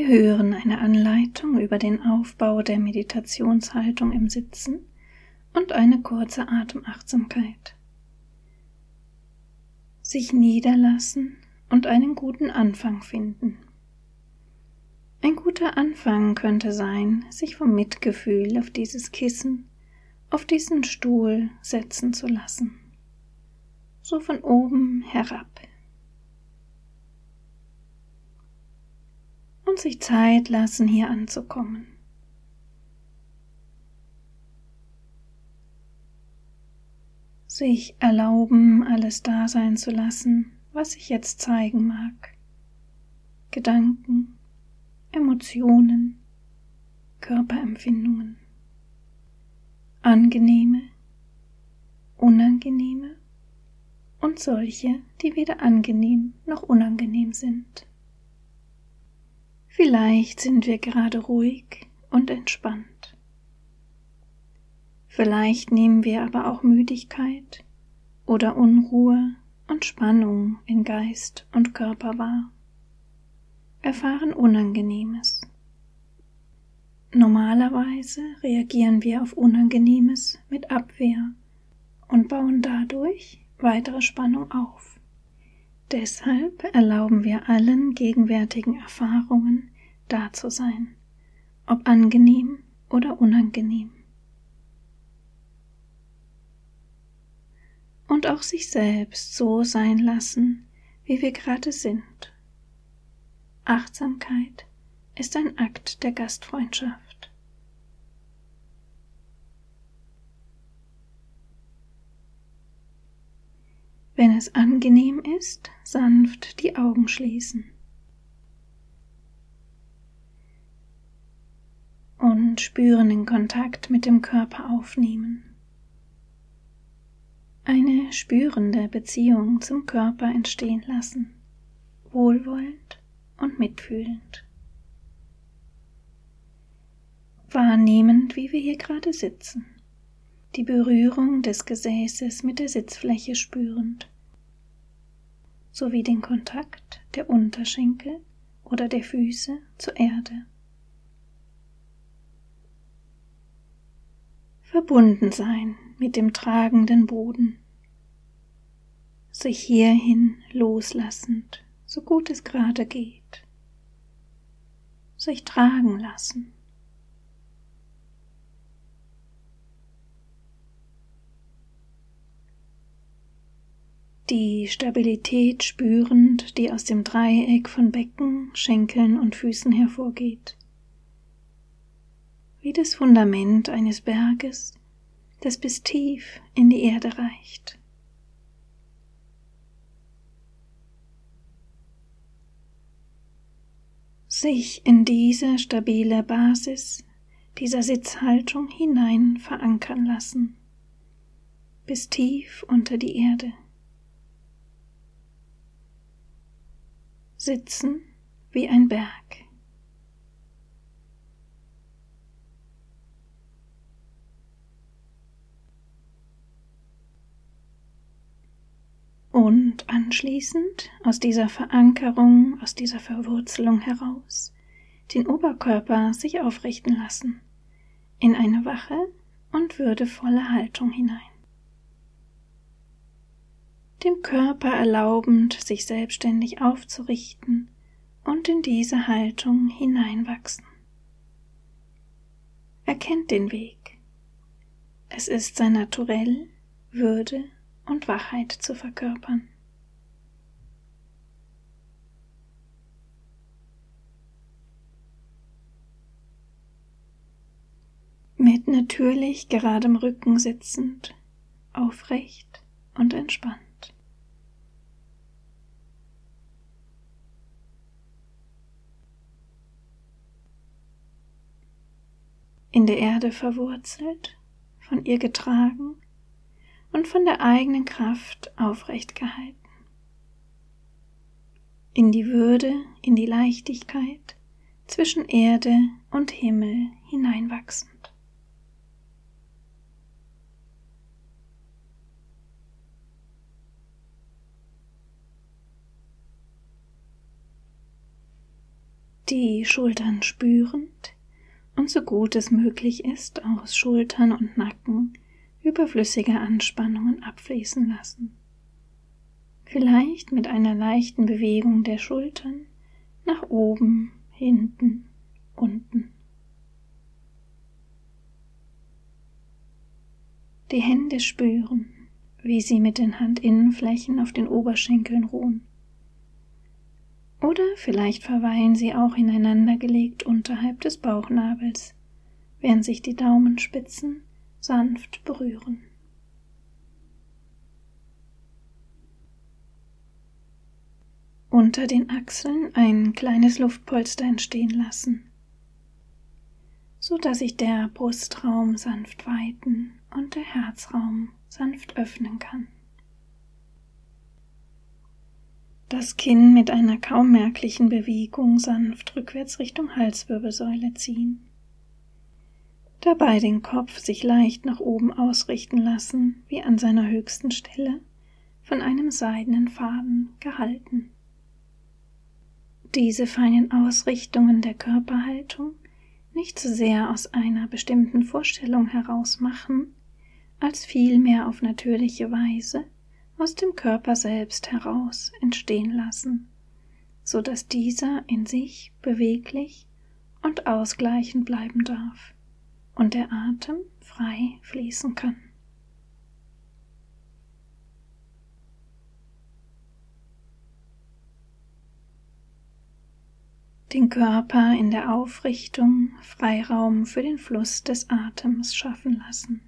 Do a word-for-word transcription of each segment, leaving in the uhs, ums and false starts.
Wir hören eine Anleitung über den Aufbau der Meditationshaltung im Sitzen und eine kurze Atemachtsamkeit. Sich niederlassen und einen guten Anfang finden. Ein guter Anfang könnte sein, sich vom Mitgefühl auf dieses Kissen, auf diesen Stuhl setzen zu lassen. So von oben herab. Und sich Zeit lassen, hier anzukommen. Sich erlauben, alles da sein zu lassen, was sich jetzt zeigen mag. Gedanken, Emotionen, Körperempfindungen. Angenehme, unangenehme und solche, die weder angenehm noch unangenehm sind. Vielleicht sind wir gerade ruhig und entspannt. Vielleicht nehmen wir aber auch Müdigkeit oder Unruhe und Spannung in Geist und Körper wahr. Erfahren Unangenehmes. Normalerweise reagieren wir auf Unangenehmes mit Abwehr und bauen dadurch weitere Spannung auf. Deshalb erlauben wir allen gegenwärtigen Erfahrungen, da zu sein, ob angenehm oder unangenehm. Und auch sich selbst so sein lassen, wie wir gerade sind. Achtsamkeit ist ein Akt der Gastfreundschaft. Wenn es angenehm ist, sanft die Augen schließen. Und spüren den Kontakt mit dem Körper aufnehmen. Eine spürende Beziehung zum Körper entstehen lassen, wohlwollend und mitfühlend. Wahrnehmend, wie wir hier gerade sitzen, die Berührung des Gesäßes mit der Sitzfläche spürend, sowie den Kontakt der Unterschenkel oder der Füße zur Erde. Verbunden sein mit dem tragenden Boden, sich hierhin loslassend, so gut es gerade geht, sich tragen lassen. Die Stabilität spürend, die aus dem Dreieck von Becken, Schenkeln und Füßen hervorgeht. Wie das Fundament eines Berges, das bis tief in die Erde reicht. Sich in diese stabile Basis dieser Sitzhaltung hinein verankern lassen, bis tief unter die Erde. Sitzen wie ein Berg. Und anschließend aus dieser Verankerung, aus dieser Verwurzelung heraus, den Oberkörper sich aufrichten lassen, in eine wache und würdevolle Haltung hinein. Dem Körper erlaubend, sich selbstständig aufzurichten und in diese Haltung hineinwachsen. Erkennt den Weg. Es ist sein Naturell, Würde und Wachheit zu verkörpern. Mit natürlich geradem Rücken sitzend, aufrecht und entspannt. In der Erde verwurzelt, von ihr getragen und von der eigenen Kraft aufrecht gehalten. In die Würde, in die Leichtigkeit, zwischen Erde und Himmel hineinwachsend. die Schultern spürend und so gut es möglich ist, aus Schultern und Nacken überflüssige Anspannungen abfließen lassen. Vielleicht mit einer leichten Bewegung der Schultern nach oben, hinten, unten. Die Hände spüren, wie sie mit den Handinnenflächen auf den Oberschenkeln ruhen. Oder vielleicht verweilen sie auch ineinandergelegt unterhalb des Bauchnabels, während sich die Daumenspitzen sanft berühren. Unter den Achseln ein kleines Luftpolster entstehen lassen, so dass sich der Brustraum sanft weiten und der Herzraum sanft öffnen kann. Das Kinn mit einer kaum merklichen Bewegung sanft rückwärts Richtung Halswirbelsäule ziehen. Dabei den Kopf sich leicht nach oben ausrichten lassen, wie an seiner höchsten Stelle, von einem seidenen Faden gehalten. Diese feinen Ausrichtungen der Körperhaltung nicht so sehr aus einer bestimmten Vorstellung heraus machen, als vielmehr auf natürliche Weise aus dem Körper selbst heraus entstehen lassen, so dass dieser in sich beweglich und ausgleichend bleiben darf und der Atem frei fließen kann. Den Körper in der Aufrichtung Freiraum für den Fluss des Atems schaffen lassen.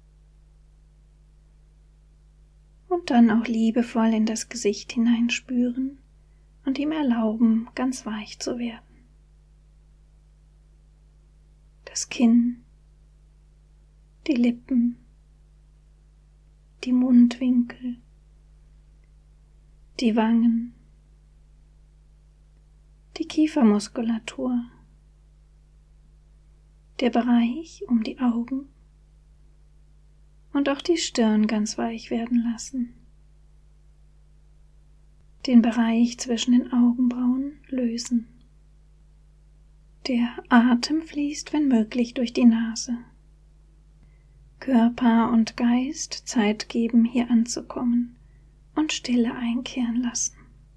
Und dann auch liebevoll in das Gesicht hineinspüren und ihm erlauben, ganz weich zu werden. Das Kinn, die Lippen, die Mundwinkel, die Wangen, die Kiefermuskulatur, der Bereich um die Augen und auch die Stirn ganz weich werden lassen. Den Bereich zwischen den Augenbrauen lösen. Der Atem fließt, wenn möglich, durch die Nase. Körper und Geist Zeit geben, hier anzukommen und Stille einkehren lassen.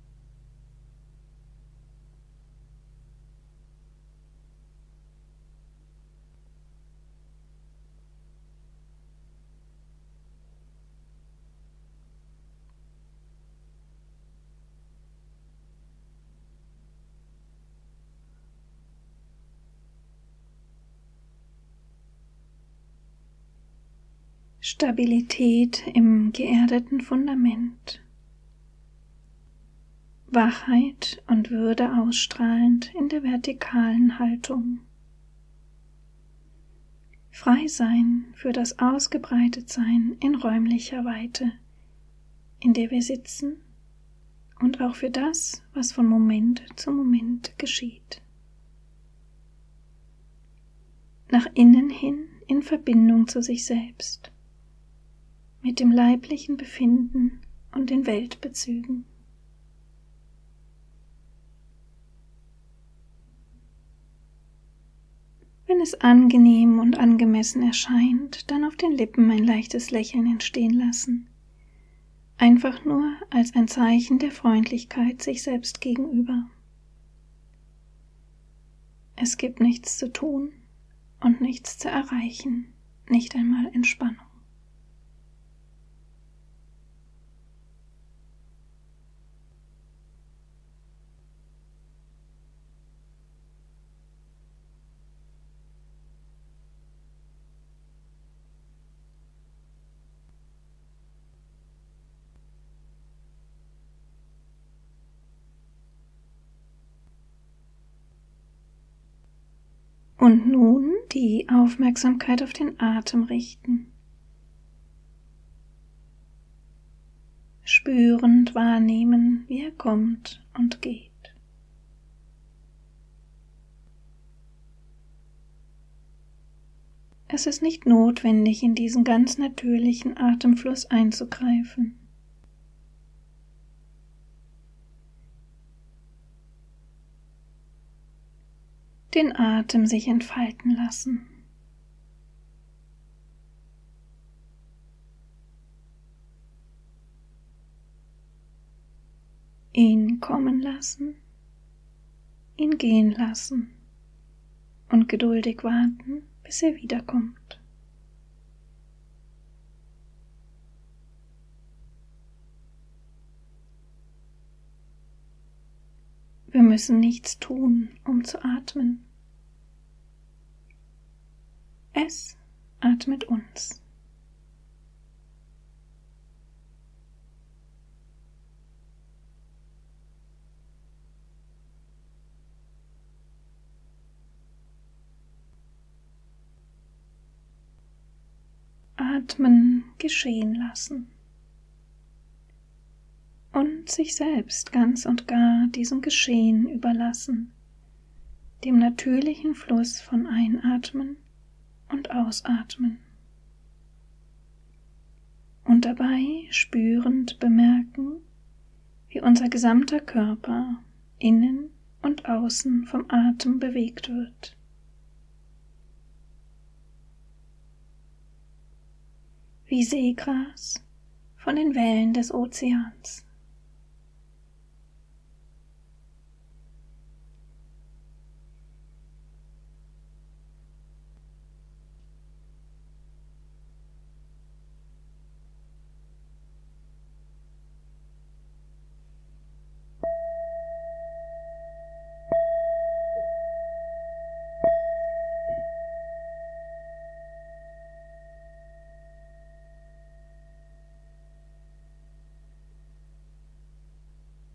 Stabilität im geerdeten Fundament. Wachheit und Würde ausstrahlend in der vertikalen Haltung. Frei sein für das Ausgebreitetsein in räumlicher Weite, in der wir sitzen und auch für das, was von Moment zu Moment geschieht. Nach innen hin in Verbindung zu sich selbst, mit dem leiblichen Befinden und den Weltbezügen. Wenn es angenehm und angemessen erscheint, dann auf den Lippen ein leichtes Lächeln entstehen lassen. Einfach nur als ein Zeichen der Freundlichkeit sich selbst gegenüber. Es gibt nichts zu tun und nichts zu erreichen, nicht einmal Entspannung. Und nun die Aufmerksamkeit auf den Atem richten. Spürend wahrnehmen, wie er kommt und geht. Es ist nicht notwendig, in diesen ganz natürlichen Atemfluss einzugreifen. den Atem sich entfalten lassen. Ihn kommen lassen, ihn gehen lassen und geduldig warten, bis er wiederkommt. Wir müssen nichts tun, um zu atmen. Es atmet uns. Atmen geschehen lassen und sich selbst ganz und gar diesem Geschehen überlassen, dem natürlichen Fluss von Einatmen und Ausatmen. Und dabei spürend bemerken, wie unser gesamter Körper innen und außen vom Atem bewegt wird. Wie Seegras von den Wellen des Ozeans.